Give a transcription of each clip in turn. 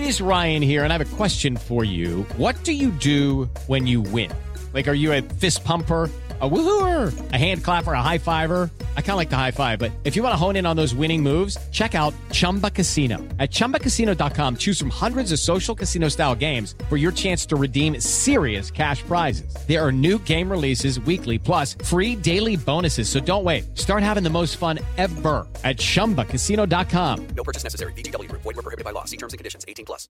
It is Ryan here, and I have a question for you. What do you do when you win? Like, are you a fist pumper, a woohooer, a hand clapper, a high fiver? I kind of like the high five, but if you want to hone in on those winning moves, check out Chumba Casino. At ChumbaCasino.com, choose from hundreds of social casino-style games for your chance to redeem serious cash prizes. There are new game releases weekly, plus free daily bonuses. So don't wait. Start having the most fun ever at ChumbaCasino.com. No purchase necessary. VGW Group. Void where prohibited by law. See terms and conditions. 18+.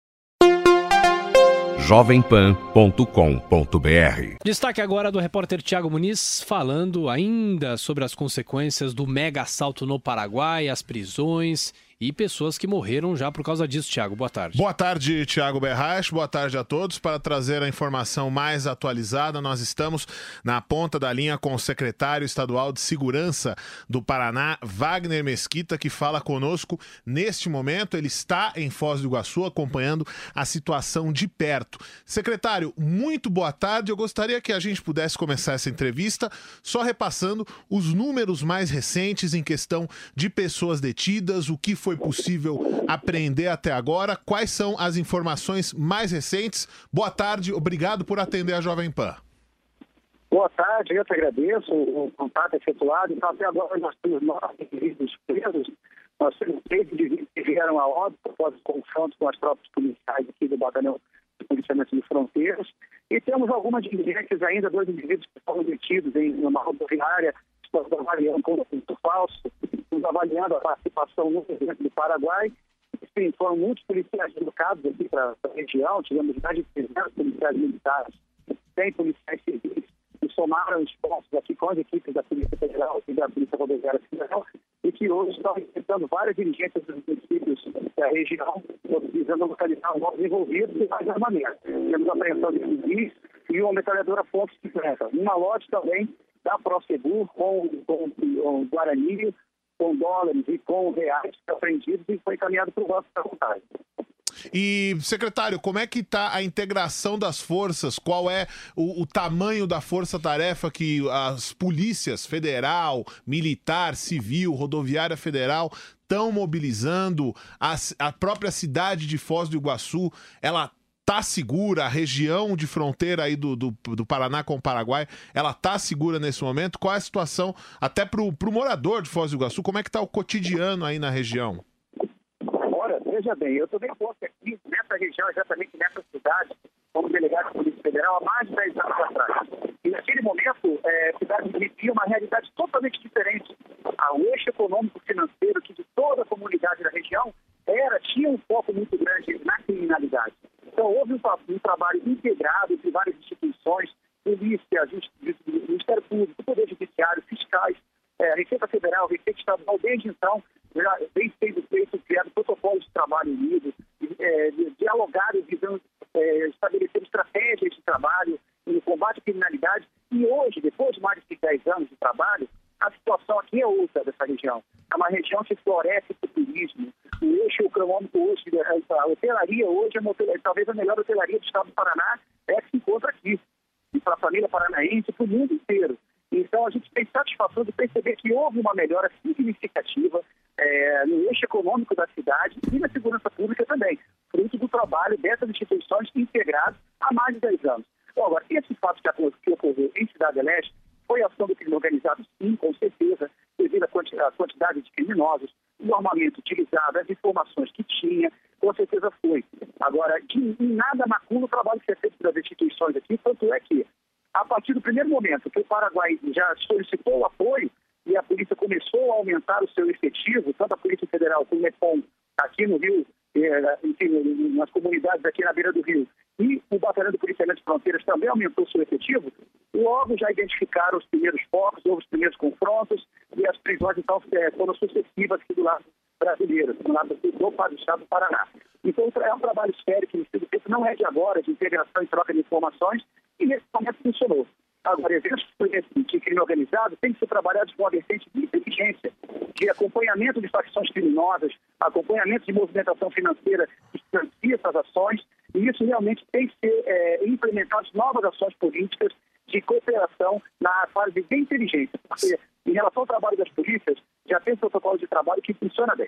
jovempan.com.br. Destaque agora do repórter Thiago Muniz, falando ainda sobre as consequências do mega assalto no Paraguai, as prisões e pessoas que morreram já por causa disso. Thiago, boa tarde. Boa tarde, Thiago Berrache. Boa tarde a todos. Para trazer a informação mais atualizada, nós estamos na ponta da linha com o secretário estadual de Segurança do Paraná, Wagner Mesquita, que fala conosco neste momento. Ele está em Foz do Iguaçu acompanhando a situação de perto. Secretário, muito boa tarde. Eu gostaria que a gente pudesse começar essa entrevista só repassando os números mais recentes em questão de pessoas detidas, o que foi possível apreender até agora, quais são as informações mais recentes. Boa tarde, obrigado por atender a Jovem Pan. Boa tarde, eu te agradeço o contato efetuado. Então, até agora nós temos 9 indivíduos presos, nós temos 3 indivíduos que vieram a óbito após confronto com as tropas policiais aqui do Batalhão de Policiamento de Fronteiras, e temos algumas diligências ainda, 2 indivíduos que foram detidos em uma rodoviária. Estamos avaliando com documento falso, estamos avaliando a participação no evento do Paraguai. Sim, foram muitos policiais deslocados aqui para a região, tivemos mais de 300 policiais militares, 100 policiais civis, que somaram esforços aqui com as equipes da Polícia Federal e da Polícia Rodoviária Federal, e que hoje estão enfrentando várias diligências dos municípios da região, visando localizar os novos envolvidos e mais armamento. Temos a apreensão de civis e uma metralhadora ponto .50. Uma lote também da Prosegur com Guarani, com dólares e com reais apreendidos, e foi encaminhado para o Banco da Vontade. E, secretário, como é que está a integração das forças? Qual é o tamanho da força-tarefa que as polícias federal, militar, civil, rodoviária federal estão mobilizando? A própria cidade de Foz do Iguaçu, ela está segura? A região de fronteira aí do Paraná com o Paraguai, ela está segura nesse momento? Qual é a situação até para o morador de Foz do Iguaçu? Como é que está o cotidiano aí na região? Ora, veja bem, eu tomei posse aqui nessa região, exatamente nessa cidade, como delegado da Polícia Federal, há mais de 10 anos atrás. E naquele momento, a cidade vivia uma realidade totalmente diferente. O eixo econômico-financeiro que de toda a comunidade da região tinha um foco muito grande na criminalidade. Então, houve um trabalho integrado entre várias instituições, polícia, Ministério Público, Poder Judiciário, fiscais, Receita Federal, Receita Estadual. Desde então, já vem sendo criado protocolos de trabalho unidos, dialogaram, visando estabelecer estratégias de trabalho no combate à criminalidade. E hoje, depois de mais de 10 anos de trabalho, a situação aqui é outra dessa região. É uma região que floresce para o turismo. O eixo econômico hoje, a hotelaria hoje é talvez a melhor hotelaria do estado do Paraná, que se encontra aqui. E para a família paranaense, para o mundo inteiro. Então, a gente tem satisfação de perceber que houve uma melhora significativa no eixo econômico da cidade e na segurança pública também, fruto do trabalho dessas instituições integradas há mais de 10 anos. Bom, agora, esse fato que ocorreu em Cidade Leste foi ação do crime organizado, sim, com certeza, devido à quantidade de criminosos, o armamento utilizado, as informações que tinha, com certeza foi. Agora, em nada macula o trabalho que é feito pelas instituições aqui, tanto é que, a partir do primeiro momento que o Paraguai já solicitou o apoio e a polícia começou a aumentar o seu efetivo, tanto a Polícia Federal como o EPOM, aqui no Rio, enfim, nas comunidades aqui na beira do Rio, e o Batalhão de Policiamento de Fronteiras também aumentou o seu efetivo, logo já identificaram os primeiros focos, houve os primeiros confrontos, e as prisões, então, foram sucessivas aqui do lado brasileiro, do lado do estado do Paraná. Então, é um trabalho sério que tem sido feito, não é de agora, de integração e troca de informações, e nesse momento funcionou. Agora, eventos de crime organizado têm que ser trabalhados com uma vertente de inteligência, de acompanhamento de facções criminosas, acompanhamento de movimentação financeira que financia essas ações, e isso realmente tem que ser implementado novas ações políticas de cooperação na fase de inteligência, porque em relação ao trabalho das polícias, já tem protocolo de trabalho que funciona bem.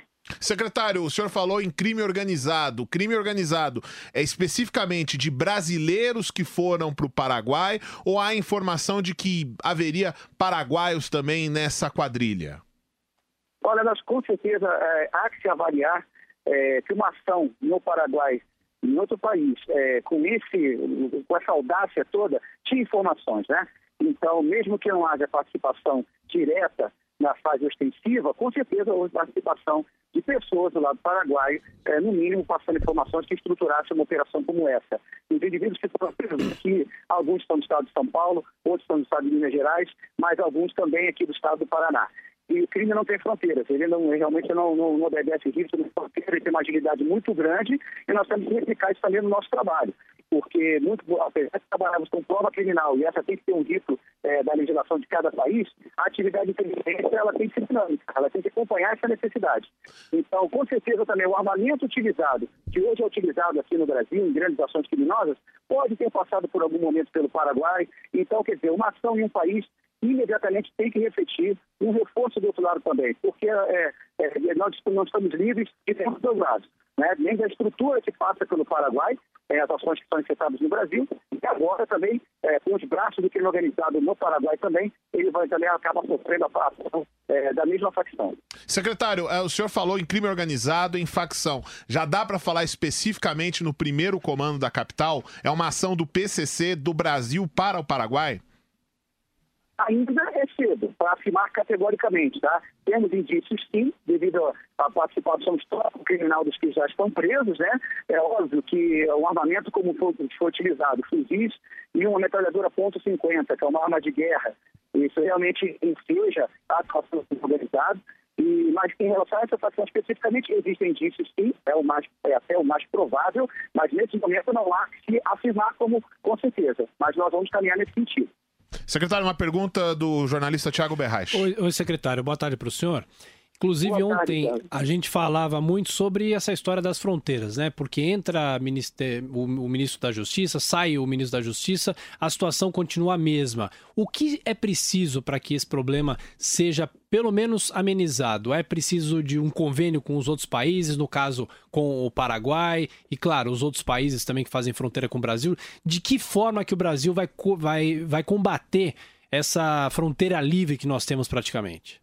Secretário, o senhor falou em crime organizado. Crime organizado é especificamente de brasileiros que foram para o Paraguai ou há informação de que haveria paraguaios também nessa quadrilha? Olha, nós com certeza há que se avaliar que uma ação no Paraguai, em outro país, com essa audácia toda, tinha informações, né? Então, mesmo que não haja participação direta na fase ostensiva, com certeza houve participação de pessoas do lado paraguaio, no mínimo passando informações que estruturassem uma operação como essa. Os indivíduos que foram presos aqui, alguns estão do estado de São Paulo, outros estão do estado de Minas Gerais, mas alguns também aqui do estado do Paraná. E o crime não tem fronteiras, ele realmente não obedece risco, ele tem uma agilidade muito grande e nós temos que replicar isso também no nosso trabalho. Porque, apesar de trabalharmos com prova criminal e essa tem que ter um rito da legislação de cada país, a atividade de inteligência ela tem que ser dinâmica, ela tem que acompanhar essa necessidade. Então, com certeza também o armamento utilizado, que hoje é utilizado aqui no Brasil, em grandes ações criminosas, pode ter passado por algum momento pelo Paraguai. Então, quer dizer, uma ação em um país imediatamente tem que refletir um reforço do outro lado também, porque nós estamos livres de termos dois lados, né? Nem da estrutura que passa pelo Paraguai, as ações que são efetuadas no Brasil, e agora também, com os braços do crime organizado no Paraguai também, ele vai também acabar sofrendo a ação da mesma facção. Secretário, o senhor falou em crime organizado, em facção. Já dá para falar especificamente no primeiro comando da capital? É uma ação do PCC do Brasil para o Paraguai? Ainda é cedo para afirmar categoricamente, tá? Temos indícios, sim, devido à participação do histórico criminal dos que já estão presos, né? É óbvio que o armamento como foi utilizado, fuzis e uma metralhadora .50, que é uma arma de guerra, isso realmente enseja a atuação organizada. Mas em relação a essa facção especificamente, existem indícios, sim, é até o mais provável, mas nesse momento não há que se afirmar com certeza. Mas nós vamos caminhar nesse sentido. Secretário, uma pergunta do jornalista Thiago Berraich. Oi, secretário, boa tarde para o senhor. Inclusive, ontem a gente falava muito sobre essa história das fronteiras, né? Porque entra o ministro da Justiça, sai o ministro da Justiça, a situação continua a mesma. O que é preciso para que esse problema seja pelo menos amenizado? É preciso de um convênio com os outros países, no caso com o Paraguai e, claro, os outros países também que fazem fronteira com o Brasil. De que forma que o Brasil vai combater essa fronteira livre que nós temos praticamente?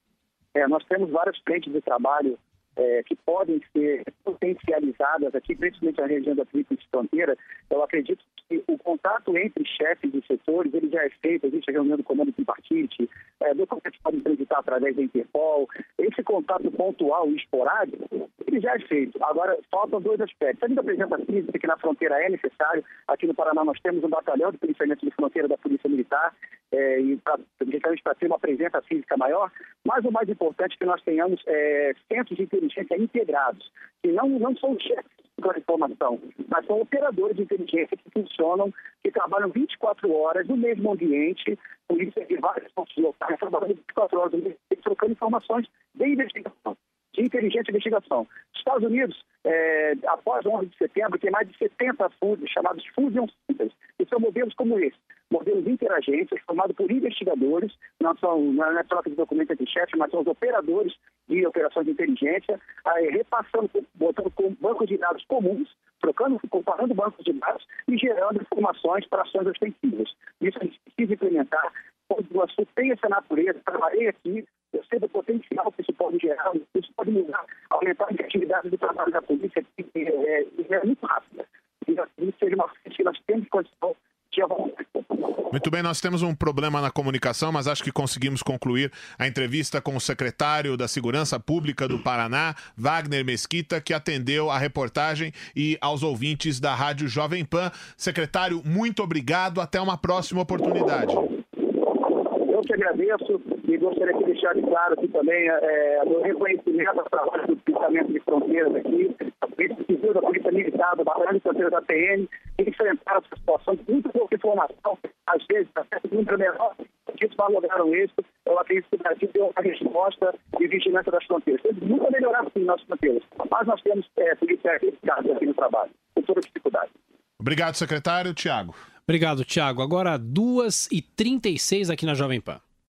Nós temos várias frentes de trabalho que podem ser potencializadas aqui, principalmente na região da Tríplice Fronteira. Eu acredito que o contato entre chefes de setores ele já é feito, existe a reunião do comando tripartite, documentos podem transitar através da Interpol. Esse contato pontual e esporádico, ele já é feito. Agora, faltam dois aspectos. Além da presença física, que na fronteira é necessário, aqui no Paraná nós temos um batalhão de policiamento de fronteira da Polícia Militar, justamente para ter uma presença física maior, mas o mais importante é que nós tenhamos centros de inteligência integrados, que não são chefes de informação, mas são operadores de inteligência que funcionam, que trabalham 24 horas no mesmo ambiente, polícia de vários pontos locais, trabalhando 24 horas no mesmo ambiente, trocando informações de investigação, de inteligência e investigação. Estados Unidos, após 11 de setembro, tem mais de 70 fundos chamados Fusion Centers, que são modelos como esse, modelos interagentes, formados por investigadores, não é troca de documentos entre chefes, mas são os operadores de operações de inteligência, repassando, botando com bancos de dados comuns, comparando bancos de dados e gerando informações para ações ostensivas. Isso a gente precisa implementar. O Iguaçu tem essa natureza, trabalhei aqui, eu sei do potencial que isso pode gerar, isso pode mudar, aumentar a efetividade do trabalho da polícia, que é muito rápida. E isso seja uma frente que nós temos condição de avançar. Muito bem, nós temos um problema na comunicação, mas acho que conseguimos concluir a entrevista com o secretário da Segurança Pública do Paraná, Wagner Mesquita, que atendeu a reportagem e aos ouvintes da Rádio Jovem Pan. Secretário, muito obrigado, até uma próxima oportunidade. Eu que agradeço e gostaria de deixar claro aqui também o reconhecimento ao trabalho do Departamento de Fronteiras aqui, a Polícia Civil, da Polícia Militar, do Batalhão de Fronteiras da PM, que enfrentaram essa situação com muito pouca informação, às vezes, até muito menor, que isso valoraram isso. Eu acredito que o Brasil deu uma resposta de vigilância das fronteiras. Temos muito a melhorar, sim, nossas fronteiras, mas nós temos polícia eficaz aqui no trabalho, com toda dificuldade. Obrigado, secretário. Tiago. Obrigado, Tiago. Agora 2h36 aqui na Jovem Pan.